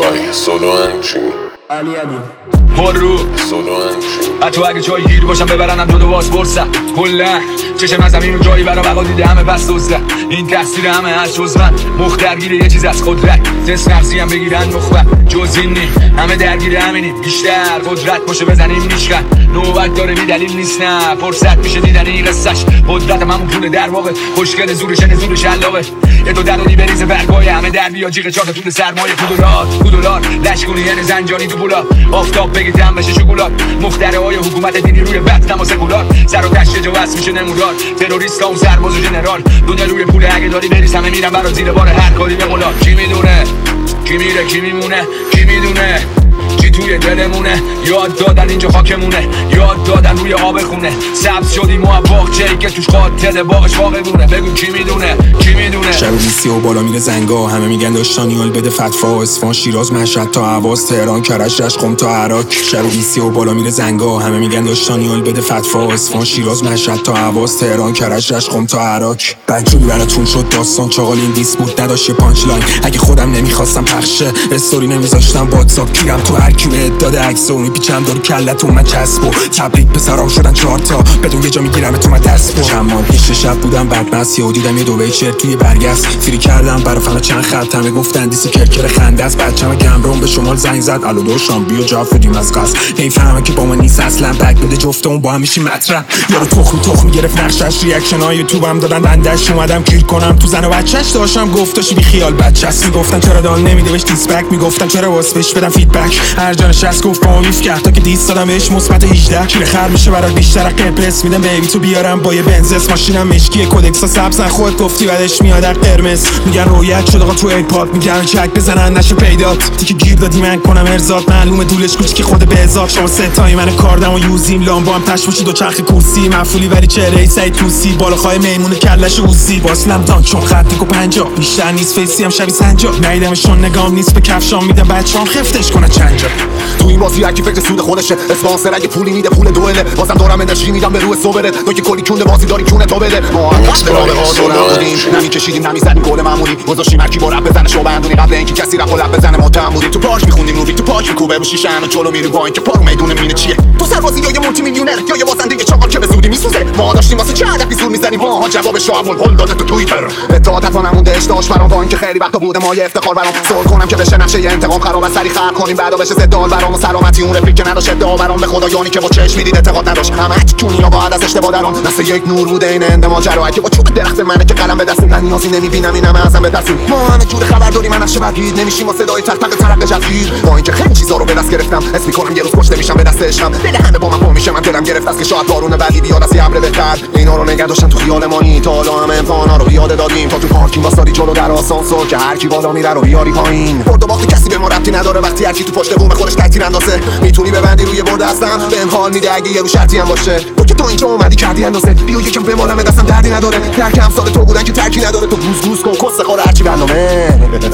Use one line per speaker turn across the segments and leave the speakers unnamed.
Vai, solo همچین
پر رو
solo همچین
حتی اگه جایی گیر باشم ببرنم دو باز برسم کلن چشم از زمین و جایی برا بقا دیده همه پس دوزده این تقصیر همه از جز من مخ درگیره یه چیز از قدرت تست نفسی هم بگیرن مخبر جز این نی همه درگیره همینیم بیشتر قدرت باشه بزنیم نیشکن نوبت داره بی دلیل نیست نه فرصت میشه دیدن این قصهش قدرت همون پول در واقع خوشگل زورش زورش علاقه یه تو درونی بریزه برگای همه در بیا جیغ چهار تا طول سرمایه پودولار لشکونی یعنی زنجانی تو بولا آفتاب بگی دم بشه شکلات مختره های حکومت دینی روی بد نما سکولار سر و تشت جو واسه میشه نمودار تروریست ها اون سرباز و جنرال دنیا روی پول اگه داری بریز همه میرن برا زیر بار هر کاری به قولار کی میدونه کی میره کی میمونه کی میدونه چی توی دلمونه یاد دادن اینجا خاکمونه یاد دادن روی آب خونه سبز شدیم و باغچه‌ای که توش قاتل باغش واقعونه بگو کی میدونه کی میدونه
شب 20 و بالا میره زنگا همه میگن داشتانیال بده فتوا اصفهان شیراز مشهد تا اهواز تهران کرج رشت تا عراق شب 20 و بالا میره زنگا همه میگن داشتانیال بده فتوا اصفهان شیراز مشهد تا اهواز تهران کرج رشت تا عراق بنجوری براتون شد داستان چاقال این دیس بود نداشت یه پانچ لاین اگه خودم نمیخواستم پخشه استوری نمیذاشتم واتساپ گیرم تو هر کی بهت داده عکسو میپیچم دور کلتون من چسبو تبریک پسرام شدن 4 تا بدون یه جا میگیرم تو من دستو چند ماه پیش شب بودم بدمست یهو دیدم یه دو چرت توی برگست فری کردم برا فنا چند خط همه گفتن دیسی کرکر خنده است بچه‌م گمرون به شمال زنگ زد الو دوشام بیا جا فدیم از قصد نمیفهمم که با من نیست اصلا بک بده جفتمون با هم میشیم مطرح یارو تخم گرفت نقشش ریاکشن های یوتیوبم دادن بندش اومدم گیر کنم تو زن و بچه‌ش داشتم گفتاشی بی خیال بچه‌س میگفتن چرا دال نمیده بهش دیسپک میگفتن چرا واسش بدم فیدبک هر جا نشست گفت با میف کرد تا که دیس دادم بهش مثبت 18 کیر خر میشه برات بیشتر قرپس میدم بیبی تو بیارم با یه بنزس ماشینم مشکی کدکسا سبزن خودت گفتی بعدش میاد در قرمز میگن رویت شد آقا تو ایپاد میگن چک بزنن نشه پیدات تیکه گیر دادی من کنم ارزاد معلومه دولش کوچیک خود بهزاد شما سه تایی من کاردم و یوزیم لامبو هم تش باشی دو چرخ کورسی مفعولی ولی چهره سعید توسی بالاخای میمون کلش اوسی واسلم دان چون خطیکو 50 بیشتر نیست فیسی هم شبی سنجا نیدمشون نگام نیست به کفشام میدم بچه‌ام خفتش کنه چنجا
تو این بازی هر کی فکر سود خودشه اسپانسر اگه پولی میده پول دوله بازم دارم انرژی میدم به روی صبره تو که کلی کونه بازی داری کونه تو بده ما قصد راه ها دور بودیم نمیکشیدیم نمیزدیم گل معمولی گذاشتیم هر کی با رپ بزنه شو بندونی قبل اینکه کسی رپ لب بزنه ما تام بودیم تو پارک میخوندیم نوری تو پارک کوبه بشی شن و جلو میری با اینکه پارو میدونه مینه چیه تو سربازی یا یه مولتی میلیونر یا یه بازنده چاقال که به زودی میسوزه ما داشتیم واسه چه هدفی زور میزنیم ها جواب شامل هول داده تو توییتر اطاعت نمونده اشتاش برام با اینکه خیلی وقتا بوده ما یه افتخار برام سول کنم که بشه نقشه انتقام خراب از سری خراب کنیم بعدا بشه زدال برام و سلامتی اون رفیق که نداشت ادعا برام به خدایانی که با چشم میدید اعتقاد نداشت همه چونی بعد از اشتباه درام نسل یک نور بوده این اند ماجرا اگه با چوب درخت منه که قلم به دست من نیازی نمیبینم اینم ازم به دستیم ما همه جور خبر داریم من نقشه بگید نمیشیم با صدای تق تق ترق جزگیر با اینکه خیلی چیزا رو به دست گرفتم اسم میکنم یه روز کشته میشم به دست عشقم دل همه با من پا میشه من دلم گرفت است که شاید بارون بعدی بیاد از ابر بهتر اینا رو نگه داشتم تو خیال مانی تا حالا هم امتحانا رو یاد دادیم تا تو پارکینگ واسادی جلو در آسانسور که هر کی بالا میره رو بیاری پایین برد و باخت کسی به ما ربطی نداره وقتی هر کی تو پشت بوم خودش تکتیر اندازه میتونی ببندی روی برد هستم بهم حال میده اگه یه رو شرطی هم باشه تو که تا اینجا اومدی کردی اندازه بیا یکم به مالم دستم دردی نداره ترک هم سال تو بودن که ترکی نداره تو گوز کن کس خور هرچی برنامه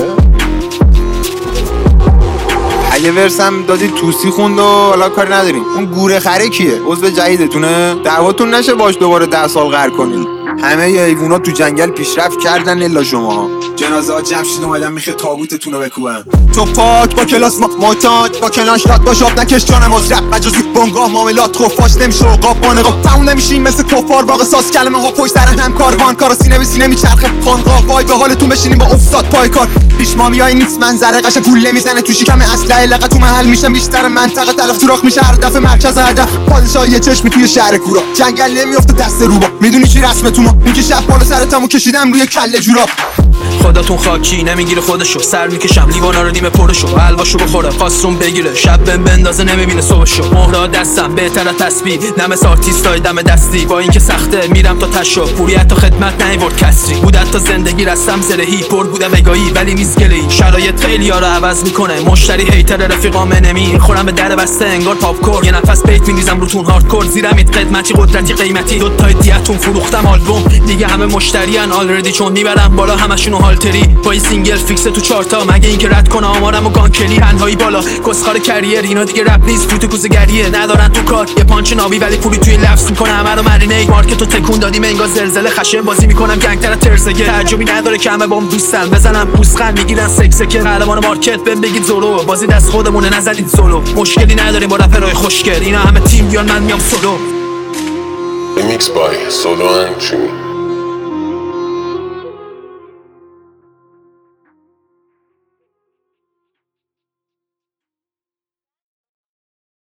اگه ورسم دادی توسی خوند و حالا کاری نداریم اون گوره خره کیه؟ عضو جدیدتونه؟ دعواتون نشه باش دوباره 10 سال قهر کنید همه ی حیوونا تو جنگل پیشرفت کردن الا شماها
جنازه ها جمع شد اومدم میخه تابوتتون رو بکوبم تو پاک با کلاس معتاد با کلاش راد با شاب نکش جان مزرب مجازی بنگاه معاملات خفاش نمیشه عقاب بانقاب تموم نمیشیم مثل کفار باقی ساز کلمه ها پشت سر هم کاروان کارا سینه به سینه میچرخه خانقاه وای به حالتون بشینیم با افتاد پای کار پیش مامیای نیست منظره قش پول نمیزنه تو شکم اسلحه لقه تو محل میشم بیشتر منطقه تلف سوراخ میشه هر دفعه مرکز هدف پادشاه یه چشمی توی شهر کورا جنگل نمیافته دست روبا میدونی چی رسمتون ما اینکه شب بالا سرتمو کشیدم روی کله جوراب
خداتون خاکی نمیگیره خودشو سر میکشم لیوانا رو نیمه پرشو حلواشو بخوره خواستون بگیره شب بهم بندازه نمیبینه صبحشو مهرا دستم بهتره تسبیح نمس آرتیستای دم دستی با اینکه سخته میرم تا تشو پوریت تا خدمت نیورد کسری بودت تا زندگی رستم زرهی پر بودم بگاهی ولی نیست گلی شرایط خیلی ها رو عوض میکنه مشتری هیتر رفیقام نمیخورم به در بسته انگار پاپ کورن یه نفس بیت میریزم روتون هاردکور زیرم ایت قدمتی قدرتی قیمتی دو تا دیتون فروختم حال آلبوم دیگه همه مشتریان آلردی، چون میبرم بالا همشونو هالتری با این سینگل فیکس تو چارتا، مگه اینکه رد کنه آمارمو گانکلی تنهایی بالا کسخار کریر. اینا دیگه رپ نیست فوت کوزگریه، ندارن تو کار یه پانچ نابی ولی پولی توی لفظ میکنه همه رو مرینه. مارکتو تکون دادیم انگار زلزله، خشن بازی میکنم گنگتر ترزگه، تعجبی نداره که همه بام دوستن بزنم پوسخند میگیرن سکسکه. قهرمان مارکت بهم بگید زورو، بازی دست خودمونه نزنید زولو، مشکلی نداریم با رپرای خوشگل، اینا همه تیم بیان من میام سولو.
Remix by Solo and Jimmy.